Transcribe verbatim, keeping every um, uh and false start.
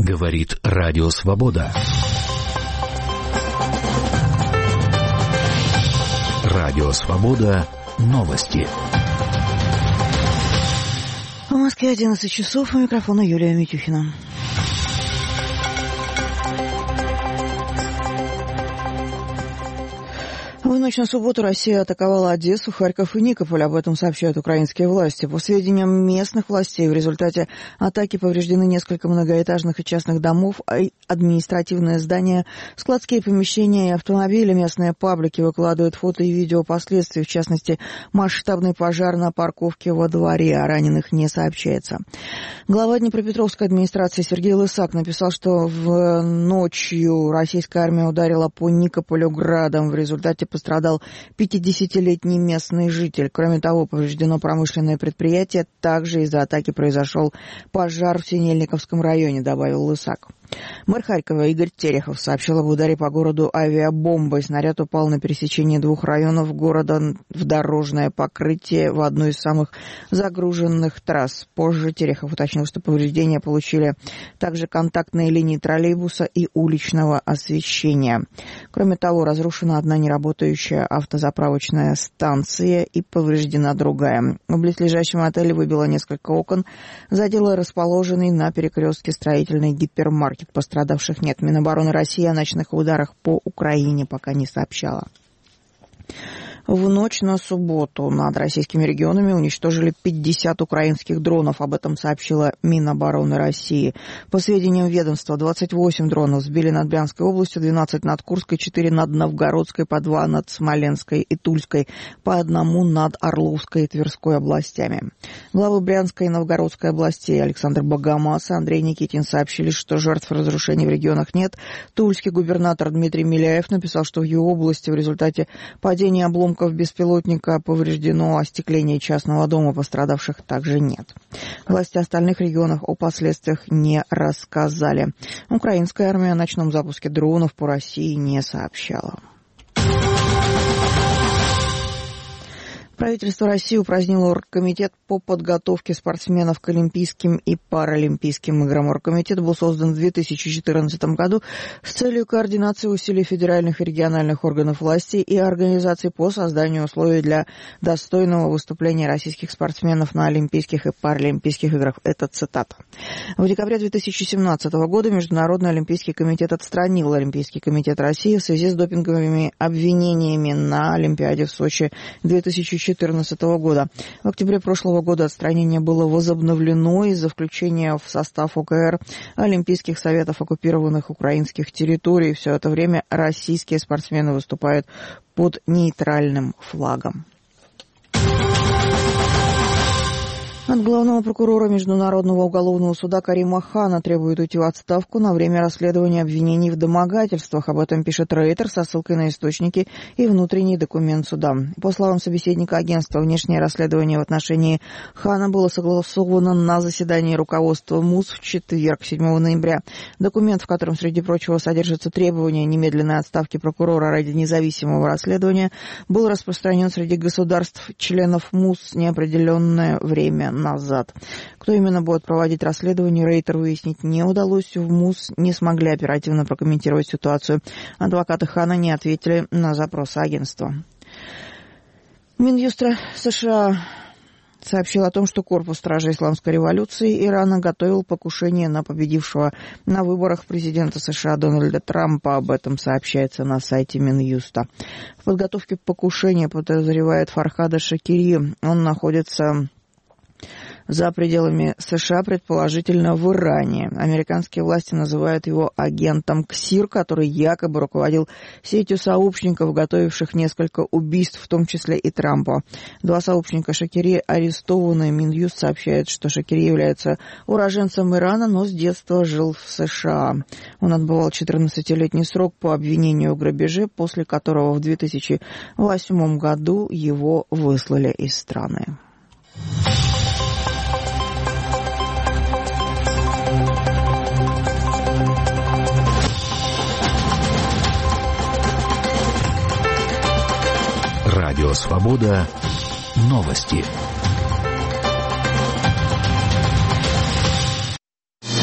Говорит Радио Свобода. Радио Свобода. Новости. В Москве одиннадцать часов. У микрофона Юлия Митюхина. В ночь на субботу Россия атаковала Одессу, Харьков и Никополь. Об этом сообщают украинские власти. По сведениям местных властей, в результате атаки повреждены несколько многоэтажных и частных домов, административное здание, складские помещения и автомобили. Местные паблики выкладывают фото и видео последствий, в частности, масштабный пожар на парковке во дворе. О раненых не сообщается. Глава Днепропетровской администрации Сергей Лысак написал, что в ночью российская армия ударила по Никополю градом. В результате пострадал пятидесятилетний местный житель. Кроме того, повреждено промышленное предприятие. Также из-за атаки произошел пожар в Синельниковском районе, добавил Лысак. Мэр Харькова Игорь Терехов сообщил об ударе по городу авиабомбой. Снаряд упал на пересечении двух районов города в дорожное покрытие в одну из самых загруженных трасс. Позже Терехов уточнил, что повреждения получили также контактные линии троллейбуса и уличного освещения. Кроме того, разрушена одна неработающая автозаправочная станция и повреждена другая. В близлежащем отеле выбило несколько окон, задело расположенный на перекрестке строительный гипермаркет. Пострадавших нет. Минобороны России о ночных ударах по Украине пока не сообщала. В ночь на субботу над российскими регионами уничтожили пятьдесят украинских дронов. Об этом сообщила Минобороны России. По сведениям ведомства, двадцать восемь дронов сбили над Брянской областью, двенадцать над Курской, четыре над Новгородской, по два над Смоленской и Тульской, по одному над Орловской и Тверской областями. Главы Брянской и Новгородской областей Александр Богомаз и Андрей Никитин сообщили, что жертв разрушений в регионах нет. Тульский губернатор Дмитрий Миляев написал, что в его области в результате падения обломков беспилотника повреждено остекление частного дома, пострадавших также нет. Власти остальных регионов о последствиях не рассказали. Украинская армия о ночном запуске дронов по России не сообщала. Правительство России упразднило Оргкомитет по подготовке спортсменов к Олимпийским и Паралимпийским играм. Оргкомитет был создан в две тысячи четырнадцатом году с целью координации усилий федеральных и региональных органов власти и организаций по созданию условий для достойного выступления российских спортсменов на Олимпийских и Паралимпийских играх. Это цитата. В декабре две тысячи семнадцатого года Международный Олимпийский комитет отстранил Олимпийский комитет России в связи с допинговыми обвинениями на Олимпиаде в Сочи две тысячи четырнадцатого года. В октябре прошлого года отстранение было возобновлено из-за включения в состав ОКР Олимпийских советов оккупированных украинских территорий. Все это время российские спортсмены выступают под нейтральным флагом. От главного прокурора Международного уголовного суда Карима Хана требует уйти в отставку на время расследования обвинений в домогательствах. Об этом пишет Рейтер со ссылкой на источники и внутренний документ суда. По словам собеседника агентства, внешнее расследование в отношении Хана было согласовано на заседании руководства МУС в четверг, седьмого ноября. Документ, в котором, среди прочего, содержится требование немедленной отставки прокурора ради независимого расследования, был распространен среди государств-членов МУС неопределенное время назад. Кто именно будет проводить расследование, Рейтер выяснить не удалось. В МУС не смогли оперативно прокомментировать ситуацию. Адвокаты Хана не ответили на запросы агентства. Минюст США сообщил о том, что корпус стражей исламской революции Ирана готовил покушение на победившего на выборах президента США Дональда Трампа. Об этом сообщается на сайте Минюста. В подготовке покушения подозревает Фархада Шакири. Он находится за пределами США, предположительно в Иране. Американские власти называют его агентом КСИР, который якобы руководил сетью сообщников, готовивших несколько убийств, в том числе и Трампа. Два сообщника Шакири арестованы. Минюст сообщает, что Шакири является уроженцем Ирана, но с детства жил в США. Он отбывал четырнадцатилетний срок по обвинению в грабеже, после которого в две тысячи восьмом году его выслали из страны. Радио Свобода. Новости.